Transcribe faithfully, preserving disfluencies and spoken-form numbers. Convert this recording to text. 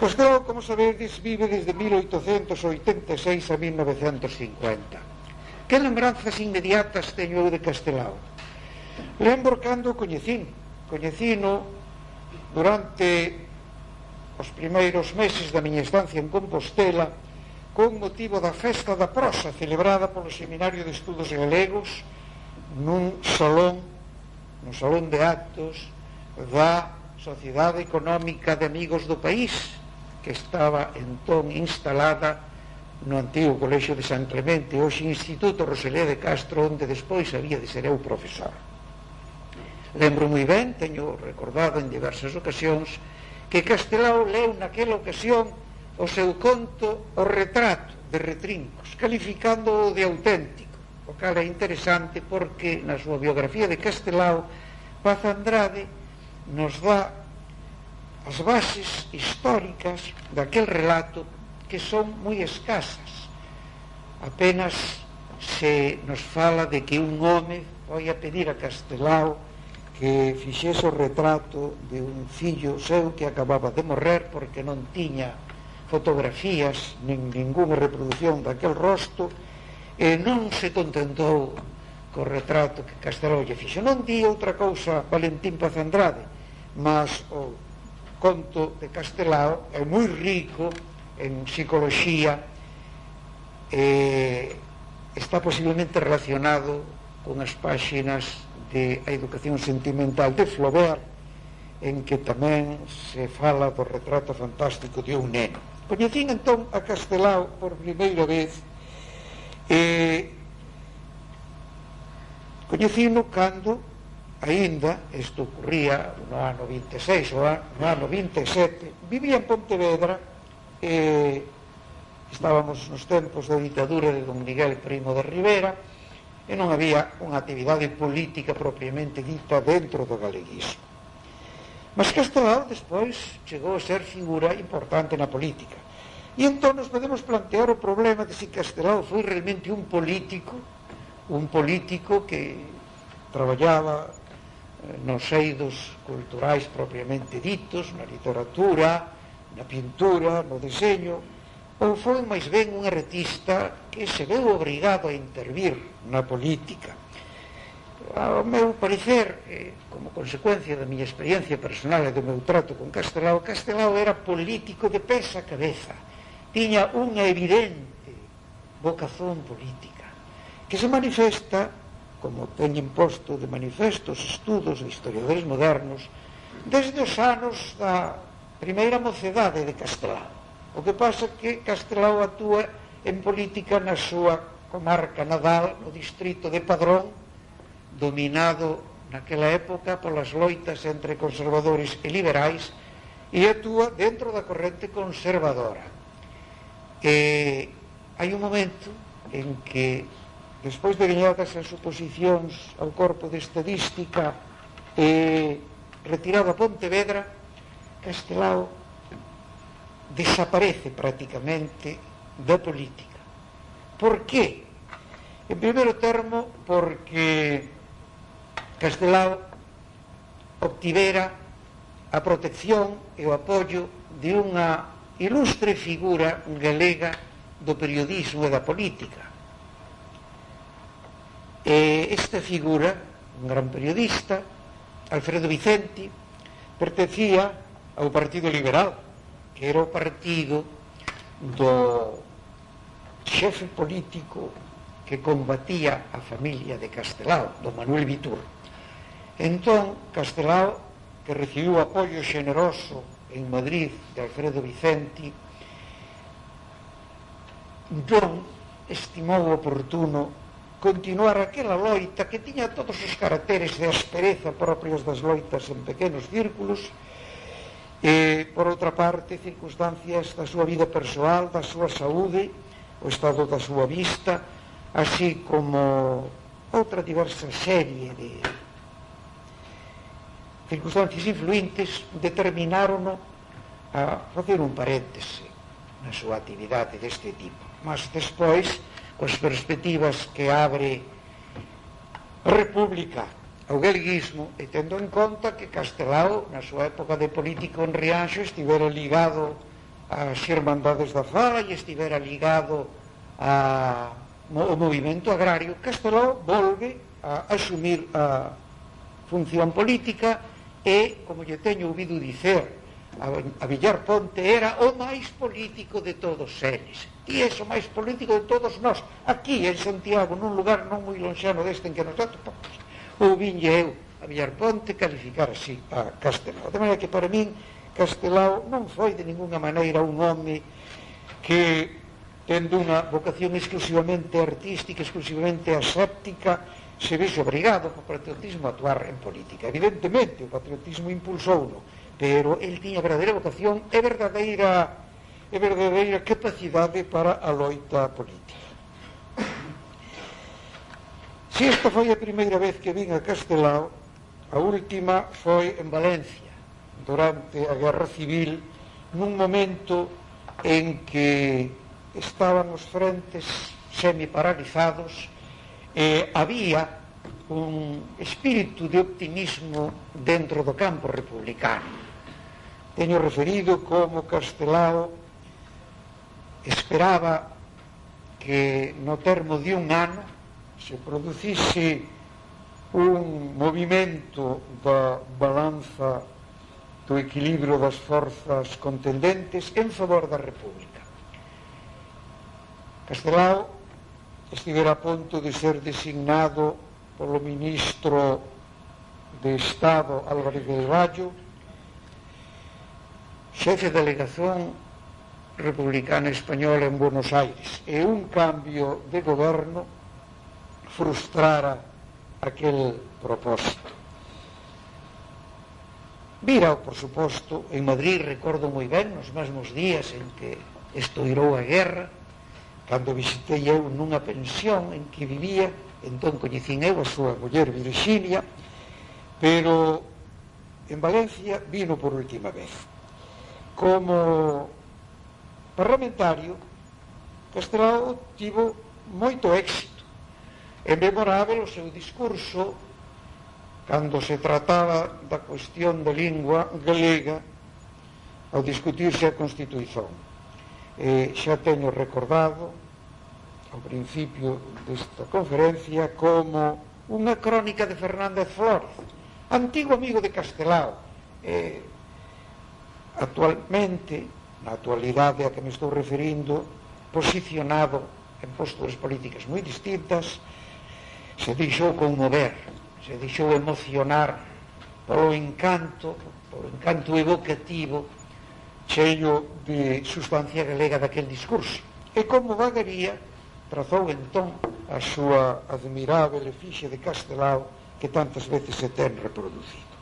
Castelao, como sabedes, vive desde mil oitocentos oitenta e seis a mil novecentos cincuenta. Que lembranzas inmediatas teño eu de Castelao? Lembro cando o coñecín. Coñecino durante os primeiros meses da miña estancia en Compostela con motivo da Festa da Prosa celebrada polo Seminario de Estudos Galegos nun salón nun salón de actos da Sociedade Económica de Amigos do País, que estaba entón instalada no antigo Colexio de San Clemente, hoxe Instituto Rosalía de Castro, onde despois había de ser eu profesor. Lembro moi ben, teño recordado en diversas ocasións, que Castelao leu naquela ocasión o seu conto O Retrato de Retrincos, calificándoo de auténtico, o cal é interesante porque na súa biografía de Castelao Paz Andrade nos dá as bases históricas daquel relato que son moi escasas. Apenas se nos fala de que un home foi a pedir a Castelao que fixese o retrato de un fillo seu que acababa de morrer porque non tiña fotografías nin ninguna reproducción daquel rosto, e non se contentou co retrato que Castelao lle fixo. Non di outra cousa Valentín Paz Andrade, mas o conto de Castelao é moi rico en psicoloxía, e está posiblemente relacionado con as páxinas de a educación sentimental de Flaubert, en que tamén se fala do retrato fantástico de un neno. Coñecín entón a Castelao por primeira vez, e coñecino cando aínda, isto ocurría no ano vinte e seis ou no ano vinte e sete, vivía en Pontevedra, e estábamos nos tempos da ditadura de don Miguel Primo de Rivera, e non había unha actividade política propiamente dita dentro do galeguismo. Mas Castelao despois chegou a ser figura importante na política, e entón nos podemos plantear o problema de se Castelao foi realmente un político, un político que traballaba nos eidos culturais propiamente ditos, na literatura, na pintura, no deseño, ou foi máis ben un artista que se veu obrigado a intervir na política. Ao meu parecer, eh, como consecuencia da miña experiencia personal e do meu trato con Castelao, Castelao era político de pés a cabeza, tiña unha evidente vocación política que se manifesta, como teñen posto de manifesto os estudos de historiadores modernos, desde os anos da primeira mocedade de Castelao. O que pasa é que Castelao actúa en política na súa comarca natal, no distrito de Padrón, dominado naquela época polas loitas entre conservadores e liberais, e actúa dentro da corrente conservadora. E hai un momento en que, despois de gañadas as oposicións ao corpo de estadística e retirado a Pontevedra, Castelao desaparece prácticamente da política. Por qué? En primeiro termo, porque Castelao obtivera a protección e o apoio de unha ilustre figura galega do periodismo e da política. E esta figura, un gran periodista, Alfredo Vicenti, pertencía ao Partido Liberal, que era o partido do xefe político que combatía a familia de Castelao, do Manuel Vitur. Entón, Castelao, que recibiu apoio xeneroso en Madrid de Alfredo Vicenti, non estimou oportuno continuar aquela loita que tiña todos os caracteres de aspereza propios das loitas en pequenos círculos, e, por outra parte, circunstancias da súa vida persoal, da súa saúde, o estado da súa vista, así como outra diversa serie de circunstancias influentes, determinaron a facer un paréntese na súa actividade deste tipo. Mas despois, coas perspectivas que abre a República ao galeguismo, e tendo en conta que Castelao, na súa época de político en Rianxo, estivera ligado as Xermandades da Fala e estivera ligado a, ao movimento agrario, Castelao volve a asumir a función política e, como lle teño ouvido dicer a Villar Ponte, era o máis político de todos eles. Ti és o máis político de todos nós. Aquí en Santiago, nun lugar non moi lonxano deste en que nos atopamos, ouvinlle eu a Villar Ponte calificar así a Castelao. De maneira que para min Castelao non foi de ninguna maneira un home que, tendo unha vocación exclusivamente artística, exclusivamente aséptica, se vese obrigado por patriotismo a actuar en política. Evidentemente o patriotismo impulsouno, pero el tiña verdadeira vocación e verdadeira e verdadeira capacidade para a loita política. Se esta foi a primeira vez que vin a Castelao, a última foi en Valencia, durante a Guerra Civil, nun momento en que estaban os frentes semiparalizados e había un espírito de optimismo dentro do campo republicano. Teño referido como Castelao esperaba que no termo de un ano se producise un movimento da balanza do equilibrio das forzas contendentes en favor da República. Castelao estivera a punto de ser designado polo ministro de Estado Álvarez del Valle xefe de delegación republicana española en Buenos Aires, e un cambio de goberno frustrara aquel propósito. Vírao, por suposto, en Madrid, recordo moi ben, nos mesmos días en que estoirou a guerra, cando visitei eu nunha pensión en que vivía, entón coñecín eu a súa muller Virxinia, pero en Valencia vino por última vez. Como parlamentario, Castelao tivo moito éxito. É memorável o seu discurso cando se trataba da cuestión de lingua galega ao discutirse a Constitución. E xa teño recordado ao principio desta conferencia como unha crónica de Fernández Flórez, antigo amigo de Castelao, eh, actualmente, na actualidade a que me estou referindo, posicionado en posturas políticas moi distintas, se deixou conmover, se deixou emocionar polo encanto, polo encanto evocativo cheio de sustancia galega daquel discurso. E como vagaría, trazou entón a súa admirável efixe de Castelao que tantas veces se ten reproducido.